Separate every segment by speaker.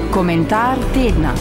Speaker 1: Komentar tedna.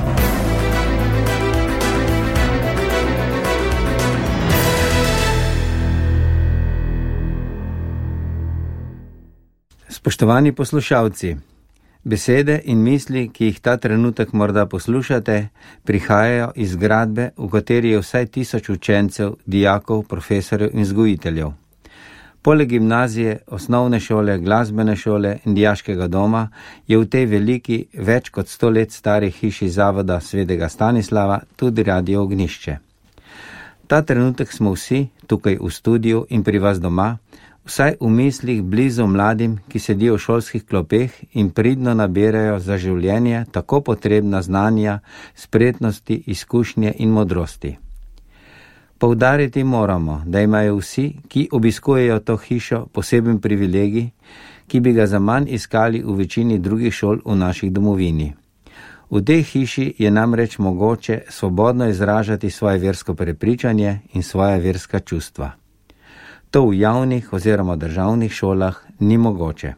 Speaker 2: Spoštovani poslušalci, besede in misli, ki jih ta trenutek morda poslušate, prihajajo iz zgradbe, v kateri je vsaj 1000 učencev, dijakov, profesorjev in vzgojiteljev. Poleg gimnazije, osnovne šole, glasbene šole in dijaškega doma je v tej veliki, več kot 100 let stari hiši Zavoda svetega Stanislava tudi Radio Ognjišče. Ta trenutek smo vsi tukaj v studiu in pri vas doma, vsaj v mislih blizu mladim, ki sedijo v šolskih klopeh in pridno nabirajo za življenje tako potrebna znanja, spretnosti, izkušnje in modrosti. Poudariti moramo, da imajo vsi, ki obiskujejo to hišo, poseben privilegij, ki bi ga zaman iskali v večini drugih šol v naših domovini. V tej hiši je namreč mogoče svobodno izražati svoje versko prepričanje in svoja verska čustva. To v javnih oziroma državnih šolah ni mogoče.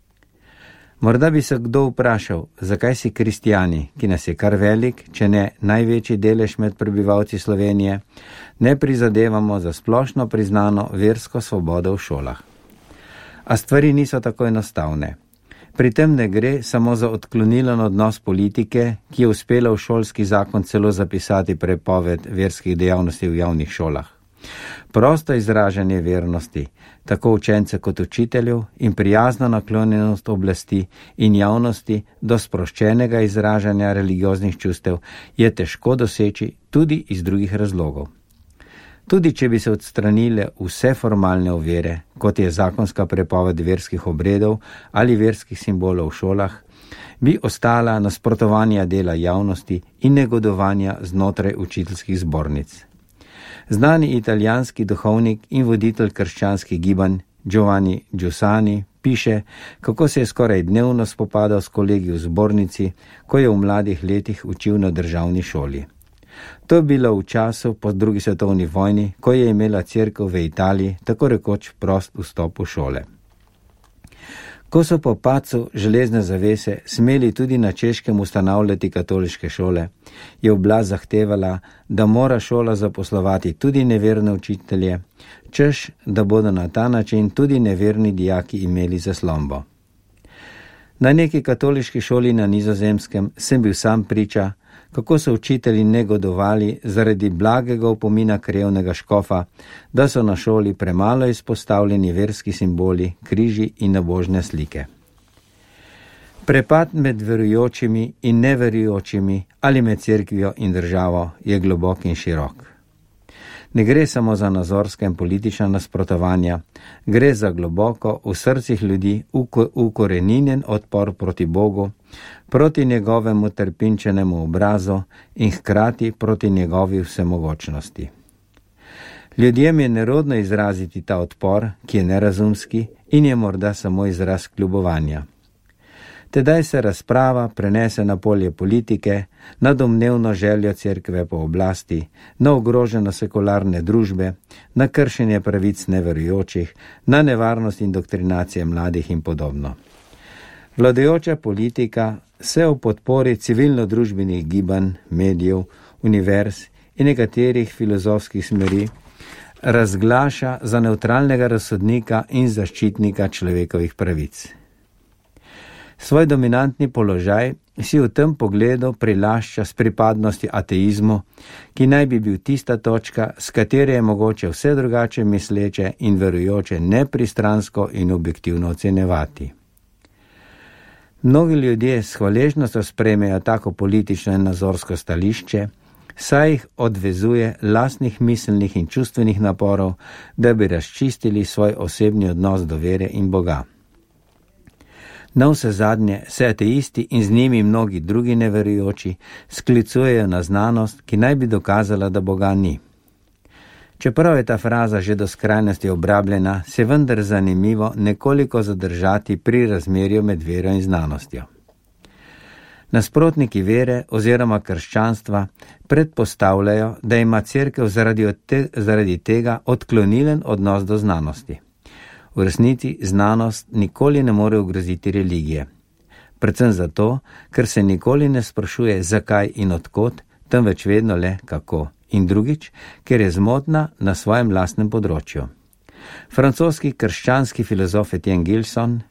Speaker 2: Morda bi se kdo vprašal, zakaj si kristjani, ki nas je kar velik, če ne največji delež med prebivalci Slovenije, ne prizadevamo za splošno priznano versko svobodo v šolah. A stvari niso tako enostavne. Pri tem ne gre samo za odklonilen odnos politike, ki je uspela v šolski zakon celo zapisati prepoved verskih dejavnosti v javnih šolah. Prosto izražanje vernosti, tako učence kot učiteljev, in prijazna naklonjenost oblasti in javnosti do sproščenega izražanja religioznih čustev je težko doseči tudi iz drugih razlogov. Tudi če bi se odstranile vse formalne ovire, kot je zakonska prepoved verskih obredov ali verskih simbolov v šolah, bi ostala nasprotovanja dela javnosti in negodovanja znotraj učiteljskih zbornic. Znani italijanski duhovnik in voditelj krščanskih gibanj Giovanni Giussani piše, kako se je skoraj dnevno spopadal s kolegi v zbornici, ko je v mladih letih učil na državni šoli. To je bilo v času po drugi svetovni vojni, ko je imela cerkev v Italiji tako rekoč prost vstop v šole. Ko so po padcu železne zavese smeli tudi na Češkem ustanavljati katoliške šole, je oblast zahtevala, da mora šola zaposlovati tudi neverne učitelje, češ, da bodo na ta način tudi neverni dijaki imeli zaslombo. Na neki katoliški šoli na Nizozemskem sem bil sam priča, kako so učitelji negodovali zaradi blagega opomina krajevnega škofa, da so na šoli premalo izpostavljeni verski simboli, križi in nabožne slike. Prepad med verujočimi in neverujočimi ali med cerkvijo in državo je globok in širok. Ne gre samo za nazorska in politična nasprotovanja, gre za globoko v srcih ljudi ukoreninjen odpor proti Bogu, proti njegovemu trpinčenemu obrazu in hkrati proti njegovi vsemogočnosti. Ljudem je nerodno izraziti ta odpor, ki je nerazumski in je morda samo izraz kljubovanja. Tedaj se razprava prenese na polje politike, na domnevno željo cerkve po oblasti, na ogroženo sekularne družbe, na kršenje pravic neverujočih, na nevarnost indoktrinacije mladih in podobno. Vladajoča politika se v podpori civilno-družbenih gibanj, medijev, univerz in nekaterih filozofskih smeri razglaša za nevtralnega razsodnika in zaščitnika človekovih pravic. Svoj dominantni položaj si v tem pogledu prilašča s pripadnosti ateizmu, ki naj bi bil tista točka, s katere je mogoče vse drugače misleče in verujoče nepristransko in objektivno ocenjevati. Mnogi ljudje s hvaležnostjo sprejmejo tako politično in nazorsko stališče, saj jih odvezuje lastnih miselnih in čustvenih naporov, da bi razčistili svoj osebni odnos do vere in Boga. Navsezadnje se ateisti in z njimi mnogi drugi neverujoči sklicujejo na znanost, ki naj bi dokazala, da Boga ni. Čeprav je ta fraza že do skrajnosti obrabljena, se vendar zanimivo nekoliko zadržati pri razmerju med vero in znanostjo. Nasprotniki vere oziroma krščanstva predpostavljajo, da ima cerkev zaradi tega odklonilen odnos do znanosti. V resnici znanost nikoli ne more ogroziti religije. Predvsem zato, ker se nikoli ne sprašuje zakaj in odkot, temveč vedno le kako. In drugič, ker je zmotna na svojem lastnem področju. Francoski krščanski filozof Etienne Gilson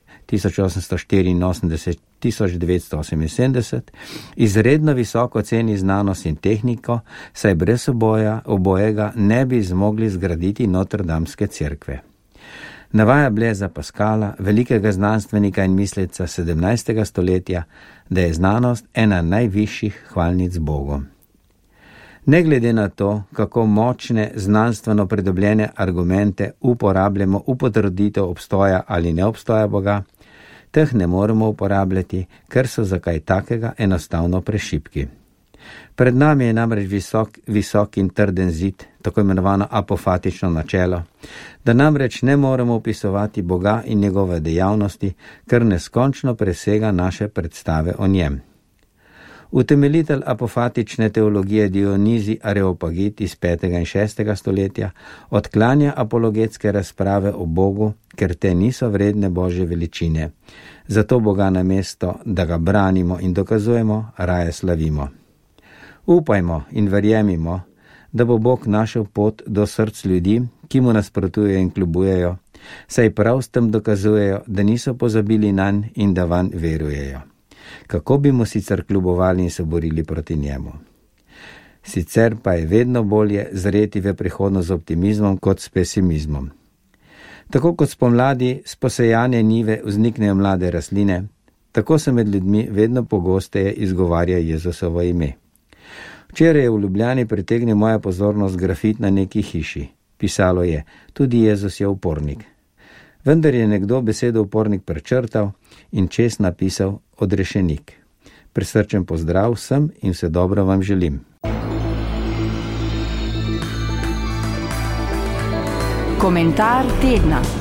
Speaker 2: 1884-1978 izredno visoko ceni znanost in tehniko, saj brez obojega ne bi zmogli zgraditi Notre-Dameske cerkve. Navaja Blaisa Pascala, velikega znanstvenika in misleca 17. stoletja, da je znanost ena najvišjih hvalnic Bogu. Ne glede na to, kako močne znanstveno pridobljene argumente uporabljamo v potrditev obstoja ali neobstoja Boga, teh ne moremo uporabljati, ker so za kaj takega enostavno prešibki. Pred nami je namreč visok in trden zid, tako imenovano apofatično načelo, da namreč ne moremo opisovati Boga in njegove dejavnosti, ker neskončno presega naše predstave o njem. Utemeljitelj apofatične teologije Dionizi Areopagit iz 5. in 6. stoletja odklanja apologetske razprave o Bogu, ker te niso vredne Božje veličine. Zato Boga namesto, da ga branimo in dokazujemo, raje slavimo. Upajmo in verjemimo, da bo Bog našel pot do src ljudi, ki mu nasprotujejo in kljubujejo, saj prav s tem dokazujejo, da niso pozabili nanj in da vanj verujejo. Kako bi mu sicer kljubovali in se borili proti njemu? Sicer pa je vedno bolje zreti v prihodnost z optimizmom kot s pesimizmom. Tako kot spomladi s posejane njive vzniknejo mlade rastline, tako se med ljudmi vedno pogosteje izgovarja Jezusovo ime. Včeraj je v Ljubljani pritegnil moja pozornost grafit na neki hiši. Pisalo je, tudi Jezus je upornik. Vendar je nekdo besedo upornik prečrtal in čez napisal odrešenik. Prisrčen pozdrav vsem in vse dobro vam želim.
Speaker 1: Komentar tedna.